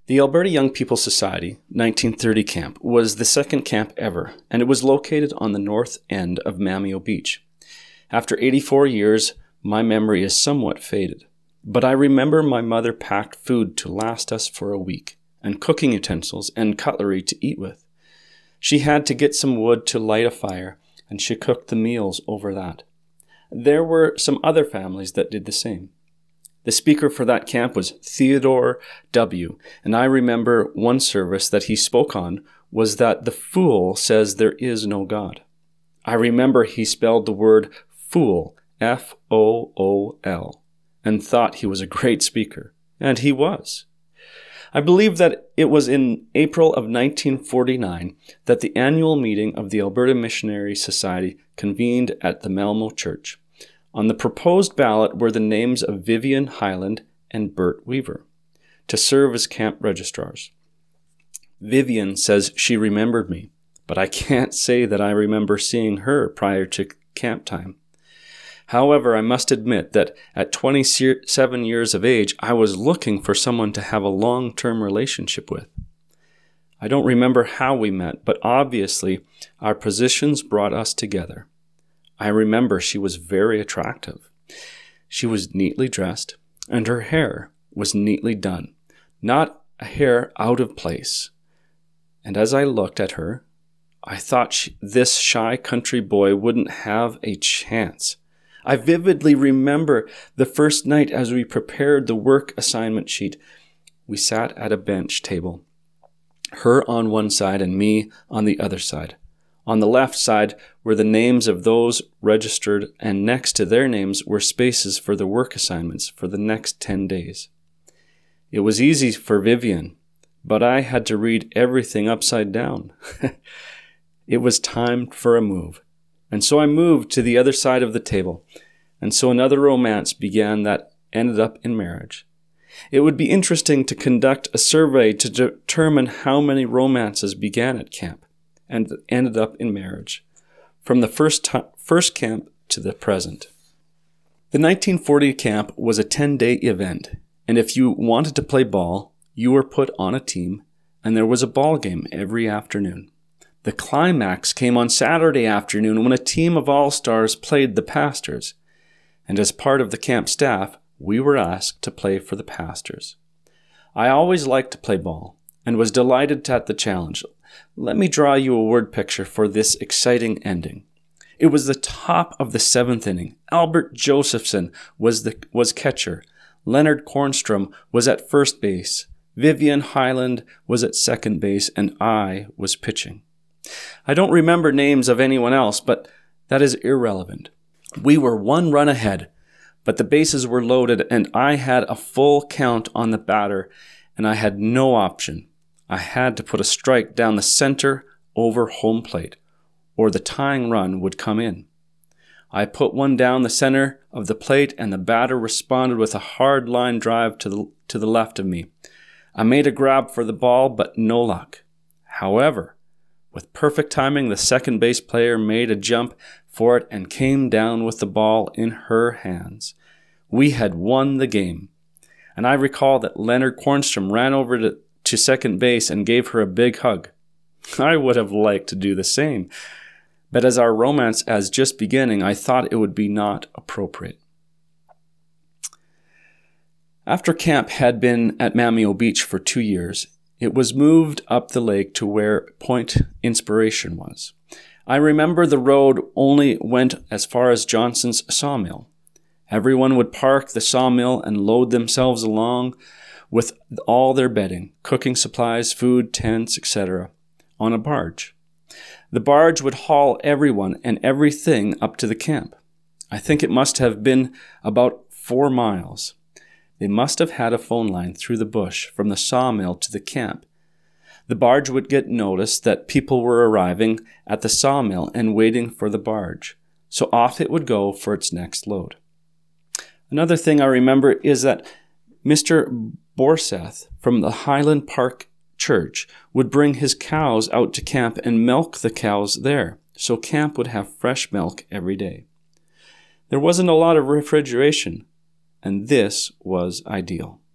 The Alberta Young People's Society 1930 camp was the second camp ever, and it was located on the north end of Mamio Beach. After 84 years, my memory is somewhat faded, but I remember my mother packed food to last us for a week, and cooking utensils and cutlery to eat with. She had to get some wood to light a fire, and she cooked the meals over that. There were some other families that did the same. The speaker for that camp was Theodore W., and I remember one service that he spoke on was that the fool says there is no God. I remember he spelled the word fool, F-O-O-L, and thought he was a great speaker, and he was. I believe that it was in April of 1949 that the annual meeting of the Alberta Missionary Society convened at the Malmo Church. On the proposed ballot were the names of Vivian Highland and Bert Weaver to serve as camp registrars. Vivian says she remembered me, but I can't say that I remember seeing her prior to camp time. However, I must admit that at 27 years of age, I was looking for someone to have a long-term relationship with. I don't remember how we met, but obviously our positions brought us together. I remember she was very attractive. She was neatly dressed, and her hair was neatly done, not a hair out of place. And as I looked at her, I thought this shy country boy wouldn't have a chance. I vividly remember the first night as we prepared the work assignment sheet. We sat at a bench table, her on one side and me on the other side. On the left side were the names of those registered, and next to their names were spaces for the work assignments for the next 10 days. It was easy for Vivian, but I had to read everything upside down. It was time for a move, and so I moved to the other side of the table, and so another romance began that ended up in marriage. It would be interesting to conduct a survey to determine how many romances began at camp and ended up in marriage, from the first camp to the present. The 1940 camp was a 10-day event, and if you wanted to play ball, you were put on a team, and there was a ball game every afternoon. The climax came on Saturday afternoon when a team of all-stars played the Pastors, and as part of the camp staff, we were asked to play for the Pastors. I always liked to play ball, and was delighted at the challenge. Let me draw you a word picture for this exciting ending. It was the top of the 7th inning. Albert Josephson was catcher. Leonard Kornstrom was at first base. Vivian Highland was at second base, and I was pitching. I don't remember names of anyone else, but that is irrelevant. We were 1 run ahead, but the bases were loaded, and I had a full count on the batter, and I had no option. I had to put a strike down the center over home plate, or the tying run would come in. I put one down the center of the plate, and the batter responded with a hard line drive to the left of me. I made a grab for the ball, but no luck. However, with perfect timing, the second base player made a jump for it and came down with the ball in her hands. We had won the game, and I recall that Leonard Kornstrom ran over to second base and gave her a big hug. I would have liked to do the same, but as our romance was just beginning, I thought it would be not appropriate. After camp had been at Mamio Beach for 2 years, it was moved up the lake to where Point Inspiration was. I remember the road only went as far as Johnson's sawmill. Everyone would park the sawmill and load themselves along with all their bedding, cooking supplies, food, tents, etc., on a barge. The barge would haul everyone and everything up to the camp. I think it must have been about 4 miles. They must have had a phone line through the bush from the sawmill to the camp. The barge would get notice that people were arriving at the sawmill and waiting for the barge, so off it would go for its next load. Another thing I remember is that Mr. Borseth from the Highland Park Church would bring his cows out to camp and milk the cows there, so camp would have fresh milk every day. There wasn't a lot of refrigeration, and this was ideal.